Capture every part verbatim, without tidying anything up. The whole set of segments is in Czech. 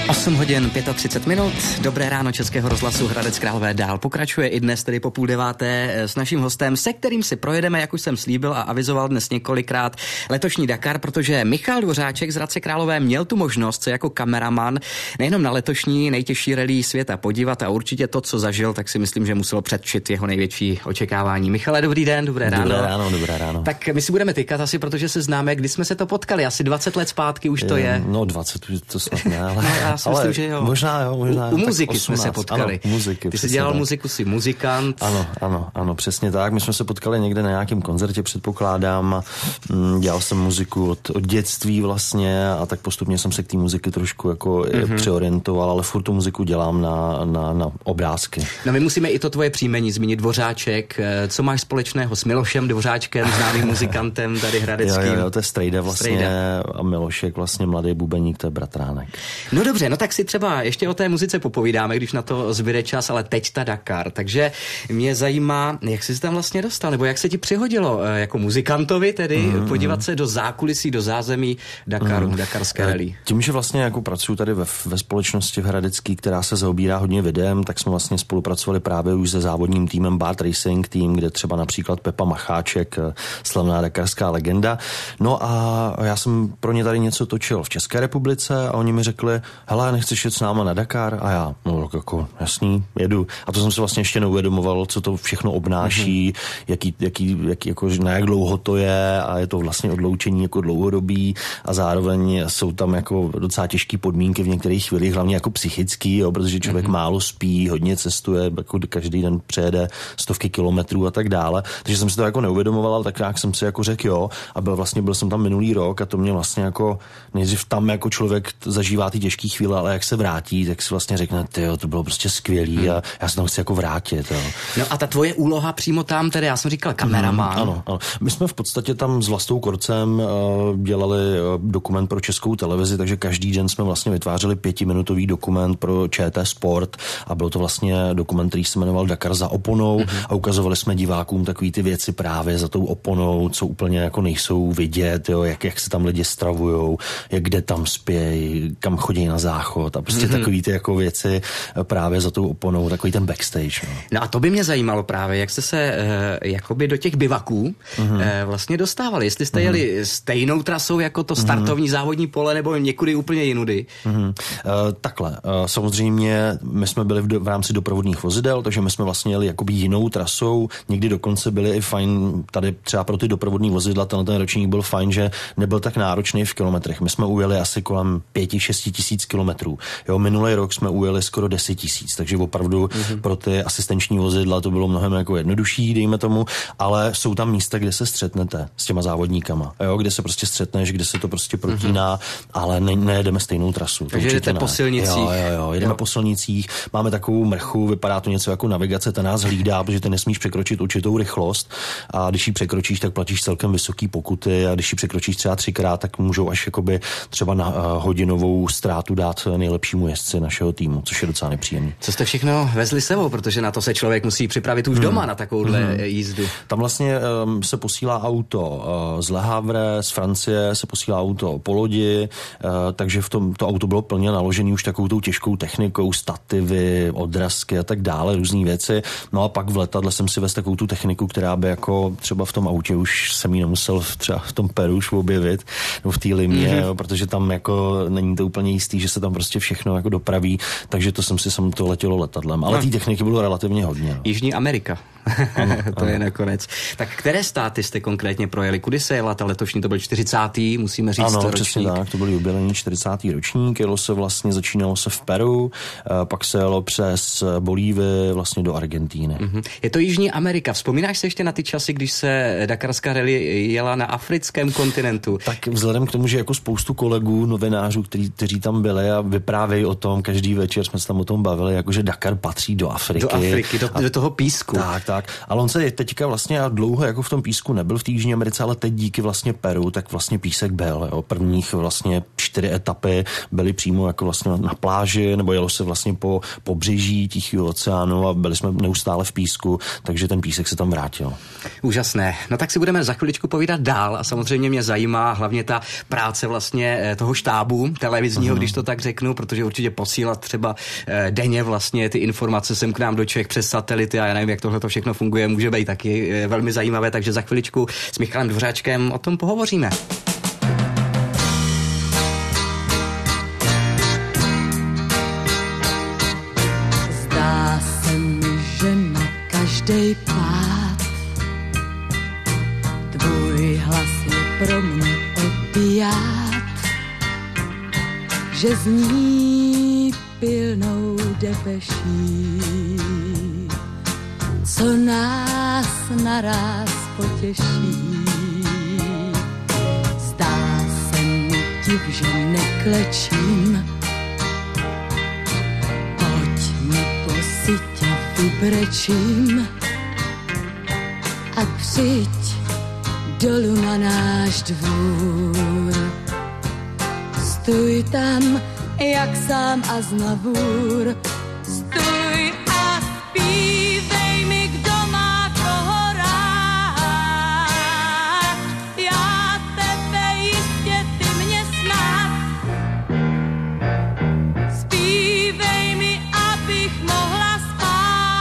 osm hodin třicet pět minut, dobré ráno Českého rozhlasu Hradec Králové dál pokračuje i dnes tedy po půl deváté s naším hostem, se kterým si projedeme, jak už jsem slíbil a avizoval dnes několikrát, letošní Dakar, protože Michal Dvořáček z Hradce Králové měl tu možnost se jako kameraman nejenom na letošní nejtěžší rally světa podívat a určitě to, co zažil, tak si myslím, že muselo předčit jeho největší očekávání. Michale, dobrý den, dobré ráno. Dobré ráno, dobré ráno. Tak my si budeme tykat asi, protože se známe, kdy jsme se to potkali, asi dvacet let zpátky už to je. No dvacet, to snad ne, ale... No, já si myslím, že jo. Možná jo, možná. U, u muziky jsme se potkali. Ano, muziky. Ty jsi dělal tak. Muziku, jsi muzikant. Ano, ano, ano, přesně tak. My jsme se potkali někde na nějakém koncertě, předpokládám. Dělal jsem muziku od, od dětství vlastně a tak postupně jsem se k té muziky trošku jako mm-hmm. přeorientoval, ale furt tu muziku dělám na, na, na obrázky. No my musíme i to tvoje příjmení zmínit, Dvořáček. Co máš společného s Milošem Dvořáčkem, známým muzikantem tady hradeckým? Jo, jo, to je Strejda vlastně Strejda. A Milošek vlastně mladý bubeník, to je bratránek. No dobře, no tak si třeba ještě o té muzice popovídáme, když na to zbyde čas, ale teď ta Dakar. Takže mě zajímá, jak jsi se tam vlastně dostal, nebo jak se ti přihodilo jako muzikantovi tedy mm, podívat se do zákulisí, do zázemí Dakaru, mm. dakarské rally. Tím, že vlastně jako pracuji tady ve, ve společnosti v Hradecký, která se zaobírá hodně videem, tak jsme vlastně spolupracovali právě už se závodním týmem Bart Racing Team, kde třeba například Pepa Macháček, slavná dakarská legenda. No a já jsem pro ně tady něco točil v České republice a oni mi řekli, hele, nechceš jet s náma na Dakar? A já, no jako jasný, jedu. A to jsem si vlastně ještě neuvědomoval, co to všechno obnáší, mm-hmm. jaký, jaký, jaký, jako, na jak dlouho to je a je to vlastně odloučení jako dlouhodobý a zároveň jsou tam jako docela těžké podmínky v některých chvílích, hlavně jako psychický, jo, protože člověk mm-hmm. málo spí, hodně cestuje, jako každý den přejede stovky kilometrů a tak dále. Takže jsem si to jako neuvědomoval, tak jak jsem si jako řekl jo a byl vlastně byl jsem tam minulý rok a to mě vlastně jako nejdřív tam jako člověk zažívá ty těžké chvíle, ale jak se vrátí, tak si vlastně řekne, tyjo, to bylo prostě skvělý hmm. a já se tam chci jako vrátit. Jo. No a ta tvoje úloha přímo tam, tedy já jsem říkal kameraman. Hmm, ano, ano. My jsme v podstatě tam s Vlastou Korcem uh, dělali uh, dokument pro Českou televizi, takže každý den jsme vlastně vytvářeli pětiminutový dokument pro ČT Sport a byl to vlastně dokument, který se jmenoval Dakar za oponou hmm. a ukazovali jsme divákům takový ty věci právě za tou oponou, co úplně jako nejsou vidět, jo, jak, jak se tam lidi stravujou, jak kde tam spějí, kam chodí na záchod a prostě mm-hmm. takový ty jako věci právě za tou oponou, takový ten backstage. No, no a to by mě zajímalo právě, jak jste se e, jakoby do těch bivaků mm-hmm. e, vlastně dostávali. Jestli jste mm-hmm. jeli stejnou trasou jako to startovní mm-hmm. závodní pole nebo někudy úplně jinudy? Mm-hmm. E, takhle, e, samozřejmě my jsme byli v, do, v rámci doprovodných vozidel, takže my jsme vlastně jeli jakoby jinou trasou, někdy dokonce byli i fajn, tady třeba pro ty doprovodní vozidla, ten, ten ročník byl fajn, že nebyl tak náročný v kilometrech. My jsme ujeli asi kolem pěti, šesti tisíc kilometrů. Jo, minulý rok jsme ujeli skoro deset tisíc, takže opravdu mm-hmm. pro ty asistenční vozidla to bylo mnohem jako jednodušší, dejme tomu, ale jsou tam místa, kde se střetnete s těma závodníkama, jo, kde se prostě střetneš, kde se to prostě protíná, mm-hmm. ale ne, nejedeme stejnou trasu. Takže jdete po silnicích. Jo, jo, jo, jedeme jo. po silnicích, máme takovou mrchu, vypadá to něco jako navigace, ta nás hlídá, protože ty nesmíš překročit určitou rychlost a když ji překročíš, tak platíš celkem vysoký pokuty a když ji překročíš třeba třikrát, tak můžou až jakoby třeba na uh, hodinovou ztrátu dát nejlepšímu jezdci našeho týmu, což je docela nepříjemné. Co jste všechno vezli sebou, protože na to se člověk musí připravit už hmm. doma na takovouhle hmm. jízdu. Tam vlastně um, se posílá auto uh, z Le Havre, z Francie, se posílá auto po lodi, uh, takže v tom to auto bylo plně naložené už takovou tou těžkou technikou, stativy, odrazky a tak dále, různý věci. No a pak v letadle jsem si vez takovou tu techniku, která by jako třeba v tom autě už jsem ji nemusel v, třeba v tom Peru už objevit, nebo v té Limě, mm-hmm. jo, protože tam jako není to úplně jistý, že se tam prostě všechno jako dopraví, takže to jsem si sam to letělo letadlem. Ale no. té techniky bylo relativně hodně. No. Jižní Amerika. Ano, to ano. je nakonec. Tak které státy jste konkrétně projeli? Kudy se jela ta letošní? To byl čtyřicátý musíme říct, ano, ročník. Přesně tak, to byl jubilejní čtyřicátý ročník. Jelo se vlastně, začínalo se v Peru, pak se jelo přes Bolívii vlastně do Argentíny. Mm-hmm. Je to Jižní Amerika. Vzpomínáš se ještě na ty časy, když se dakarská rally jela na africkém kontinentu? Tak vzhledem k tomu, že jako spoustu kolegů, novinářů, kteří, kteří tam byli a vyprávějí o tom, každý večer jsme se tam o tom bavili, jakože Dakar patří do Afriky. Do Afriky, do, a, do toho písku. Tak, tak. Ale on se teďka vlastně dlouho jako v tom písku nebyl v té Jižní Americe, ale teď díky vlastně Peru, tak vlastně písek byl. Jo. Prvních vlastně čtyři etapy byly přímo jako vlastně na pláži, nebo jelo se vlastně po pobřeží Tichého oceánu a byli jsme neustále v písku, takže ten písek se tam vrátil. Úžasné. No tak si budeme za chviličku povídat dál a samozřejmě mě zajímá hlavně ta práce vlastně toho štábu televizního, uh-huh. když to tak tak řeknu, protože určitě posílat třeba denně vlastně ty informace sem k nám do Čech přes satelity a já nevím, jak tohle to všechno funguje, může být taky velmi zajímavé, takže za chviličku s Michalem Dvořáčkem o tom pohovoříme. Zdá se mi, že na každej pád tvůj hlas je pro mě opiát, že zní pilnou depeší, co nás naráz potěší. Zdá se mi div, že neklečím, pojďme po sytě vybrečím a přijď dolů na náš dvůr. Stůj tam, jak sám a znavůr. Stůj a zpívej mi, kdo má koho rád. Já tebe jistě, ty mě snad. Zpívej mi, abych mohla spát.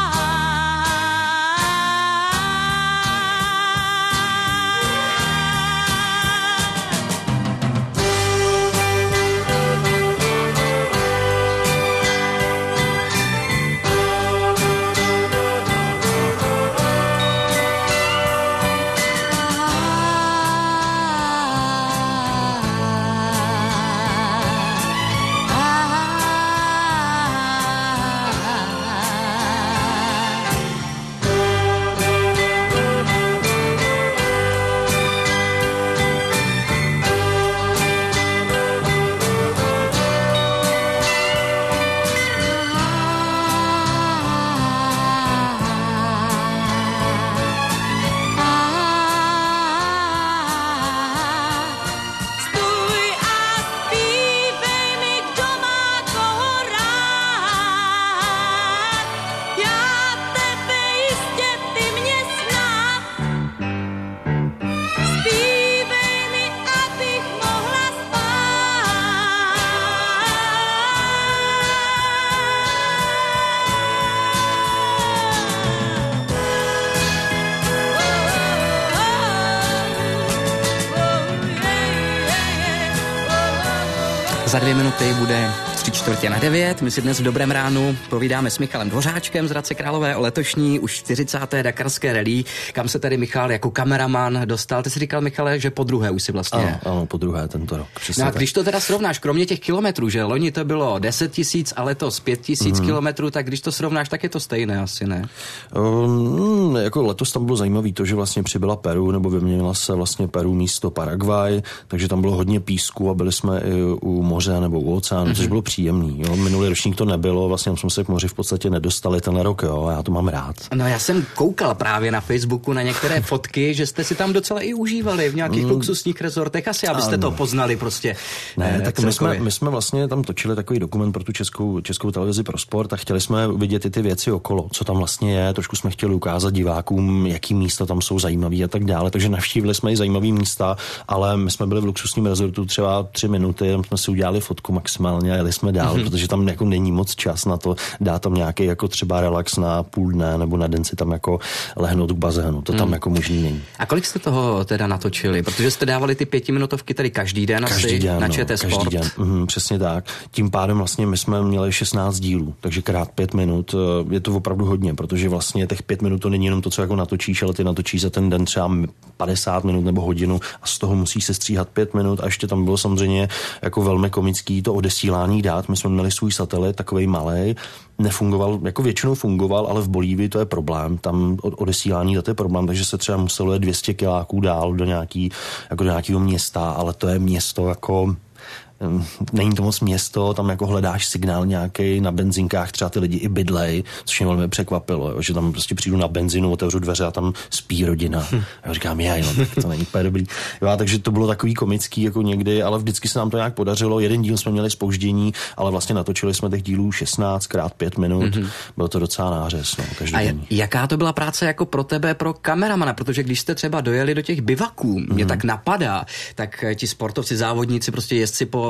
Za dvě minuty bude tři čtvrtě na devět. My si dnes v Dobrém ránu povídáme s Michalem Dvořáčkem z Hradce Králové o letošní už čtyřicáté dakarské rally, kam se tady Michal jako kameraman dostal. Ty jsi říkal, Michale, že po druhé už si vlastně... Ano, ano, po druhé tento rok. No a když to teda srovnáš, kromě těch kilometrů, že loni to bylo deset tisíc a letos pět tisíc mm. kilometrů, tak když to srovnáš, tak je to stejné asi, ne? Um, jako letos tam bylo zajímavé to, že vlastně přibyla Peru, nebo vyměnila se vlastně Peru místo Paraguay, takže tam bylo hodně písku a byli jsme i u moře nebo u oceánu, mm-hmm. což bylo příjemný. Jo. Minulý ročník to nebylo, vlastně jsme se k moři v podstatě nedostali ten rok, jo, a já to mám rád. No já jsem koukal právě na Facebooku na některé fotky, že jste si tam docela i užívali v nějakých mm. luxusních rezortech, asi abyste ano. to poznali prostě. Ne, eh, tak my jsme, my jsme vlastně tam točili takový dokument pro tu českou, českou televizi pro sport a chtěli jsme vidět i ty věci okolo, co tam vlastně je, trošku jsme chtěli ukázat divákům, jaký místa tam jsou zajímavý a tak dále, takže navštívili jsme i zajímavý místa, ale my jsme byli v luxusním rezortu třeba tři minuty, jsme si udělali fotku maximálně a jeli jsme dál, mm-hmm. protože tam jako není moc čas na to, dá tam nějaký jako třeba relax na půl dne nebo na den si tam jako lehnout k bazénu, to tam mm. jako možný není. A kolik jste toho teda natočili? Protože jste dávali ty pětiminutovky tady každý den každý asi den, na no, ČT Sport. Každý den, mm, přesně tak. Tím pádem vlastně my jsme měli šestnáct dílů, takže krát pět minut, je to opravdu hodně, protože vlastně těch pět minut to není jenom to, co jako natočíš, ale ty natočíš za ten den třeba padesát minut nebo hodinu a z toho musí se stříhat pět minut a ještě tam bylo samozřejmě jako velmi komický to odesílání dát. My jsme měli svůj satelit, takovej malej, nefungoval, jako většinou fungoval, ale v Bolívii to je problém, tam odesílání dat je problém, takže se třeba muselo jet dvě stě kiláků dál do nějaký, jako do nějakého města, ale to je město jako... Není to moc město, tam jako hledáš signál nějaký na benzinkách, třeba ty lidi i bydlej, což mě velmi překvapilo, jo, že tam prostě přijdu na benzínu, otevřu dveře a tam spí rodina. Hm. Já říkám, jaj, no, tak to není úplně dobrý. Jo, a takže to bylo takový komický jako někdy, ale vždycky se nám to nějak podařilo. Jeden díl jsme měli zpoždění, ale vlastně natočili jsme těch dílů šestnáct krát pět minut. Mm-hmm. Bylo to docela nářez, no, každodenní. A jaká to byla práce jako pro tebe, pro kameramana? Protože když jste třeba dojeli do těch bivaků, mm-hmm. mě tak napadá, tak ti sportovci, závodníci, prostě jezdci po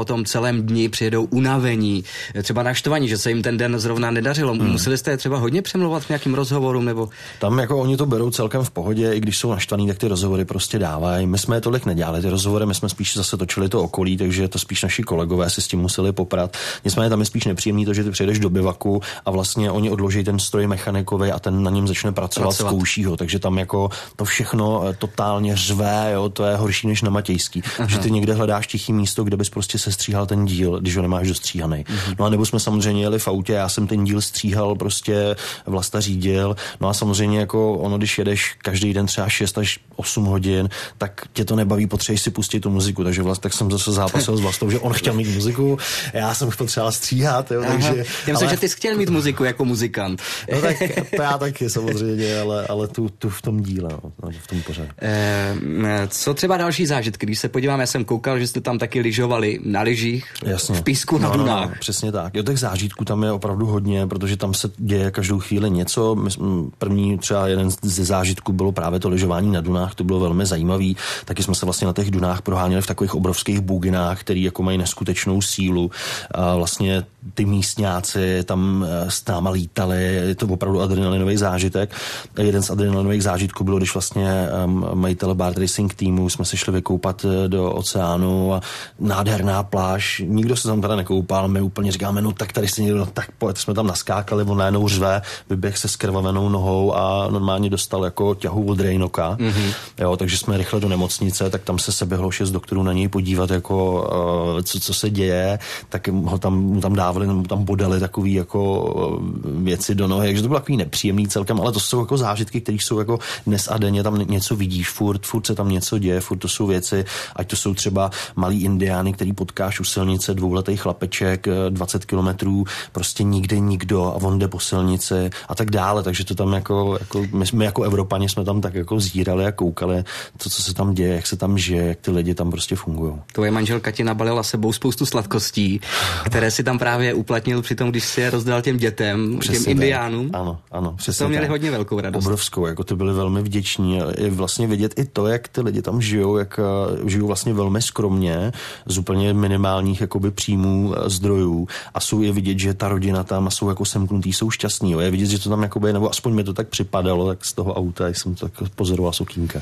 po tom celém dni přijedou unavení, třeba naštvaní, že se jim ten den zrovna nedařilo. Hmm. Museli jste třeba hodně přemlouvat k nějakým rozhovorům, nebo? Tam jako oni to berou celkem v pohodě, i když jsou naštvaní, tak ty rozhovory prostě dávají. My jsme je tolik nedělali, ty rozhovory, my jsme spíš zase točili to okolí, takže to spíš naši kolegové si s tím museli poprat. Nicméně tam je spíš nepříjemný to, že ty přijedeš do bivaku a vlastně oni odloží ten stroj mechanikovi a ten na něm začne pracovat, pracovat. zkouší ho, takže tam jako to všechno totálně řve, jo, to je horší než na Matějský. Aha. Že ty někde hledáš tichý místo, kde bys prostě sestříhal ten díl, když ho nemáš dostříhaný. Uh-huh. No a nebo jsme samozřejmě jeli v autě, já jsem ten díl stříhal, prostě Vlasta řídil. No a samozřejmě jako ono, když jedeš každý den třeba šest až osm hodin, tak tě to nebaví, potřebuješ si pustit tu muziku, takže vlastně tak jsem zase zápasil s Vlastou, že on chtěl mít muziku, já jsem potřeboval stříhat, jo, takže... Já myslím, ale... že ty jsi chtěl mít muziku jako muzikant. No tak to já taky samozřejmě, ale, ale tu, tu v tom díle, no, v tom pořadu. Eh, co třeba další zážitky, když se podívám, já jsem koukal, že jste tam taky lyžovali na lyžích, jasně. V písku na no, dunách. No, no, přesně tak. Jo, těch zážitků tam je opravdu hodně, protože tam se děje každou chvíli něco. My, první třeba jeden ze zážitků bylo právě to lyžování na dunách, to bylo velmi zajímavý. Taky jsme se vlastně na těch dunách proháněli v takových obrovských buginách, který jako mají neskutečnou sílu. A vlastně ty místňáci tam s náma lítali, je to opravdu adrenalinový zážitek. A jeden z adrenalinových zážitků bylo, když vlastně um, majitel Bart Racing týmu jsme se šli vykoupat do oceánu a nádherná pláž. Nikdo se tam teda nekoupal, my úplně říkáme, no tak tady si někdo, no tak pojď, jsme tam naskákali, on najednou řve, vyběh se skrvavenou nohou a normálně dostal jako ťahu od Rejnoka. Mm-hmm. Jo, takže jsme rychle do nemocnice, tak tam se seběhlo šest doktorů na něj podívat, jako uh, co, co se děje, tak ho tam, mu tam dávali, mu tam bodali takový jako uh, věci do nohy, takže to bylo takový nepříjemný celkem, ale to jsou jako zážitky, které jsou jako dnes a denně, tam něco vidíš, furt, furt se tam něco děje, furt to jsou věci, ať to jsou třeba malí indiány, který potkáš u silnice, dvouletý chlapeček, dvacet kilometrů, prostě nikde nikdo a on jde po silnici a tak dále, takže to tam jako, jako my, my jako Evropani jsme tam tak jako zírali a koukali to, co se tam děje, jak se tam žije, jak ty lidi tam prostě fungují. Tvoje manželka ti nabalila sebou spoustu sladkostí, které si tam právě uplatnil při tom, když si je rozdal těm dětem, přesně těm indiánům. Ano, ano, přesně. To měli tak. hodně velkou radost. Obrovskou, jako ty byli velmi vděční. Je vlastně vidět i to, jak ty lidi tam žijou, jak žijou vlastně velmi skromně, z úplně minimálních jakoby příjmů, zdrojů a jsou je vidět, že ta rodina tam jsou jako semknutý, jsou šťastní. Jo. Je vidět, že to tam jakoby, nebo aspoň mi to tak připadalo, tak z toho auta jsem to tak pozoroval z okýnka.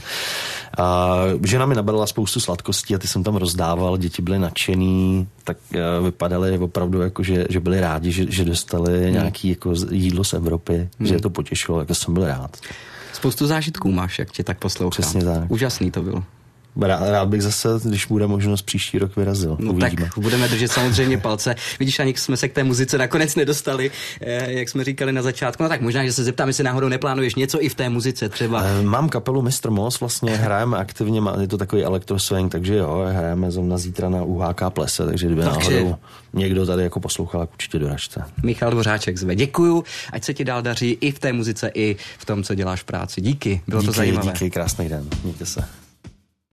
A žena mi nabalila spoustu sladkostí a ty jsem tam rozdával, děti byly nadšený, tak vypadaly opravdu jako, že, že byli rádi, že, že dostali hmm. nějaký jako jídlo z Evropy, hmm. že je to potěšilo, tak jsem byl rád. Spoustu zážitků máš, jak tě tak poslouchám. Přesně tak. Úžasný to bylo. Rád, rád bych zase, když bude možnost, příští rok vyrazil. No uvidíme. Tak budeme držet samozřejmě palce. Vidíš, ani jsme se k té muzice nakonec nedostali, eh, jak jsme říkali na začátku. No tak možná, že se zeptám, jestli náhodou neplánuješ něco i v té muzice třeba. E, mám kapelu mistr Moss, vlastně hrajeme aktivně, je to takový electroswing, takže jo, hrajeme zrovna zítra na U H K plese, takže kdyby takže... náhodou někdo tady jako poslouchal, tak určitě doražte. Michal Dvořáček zve. Děkuju, ať se ti dál daří i v té muzice, i v tom, co děláš v práci. Díky, bylo díky, to zajímavé. Díky, krásný den, mějte se.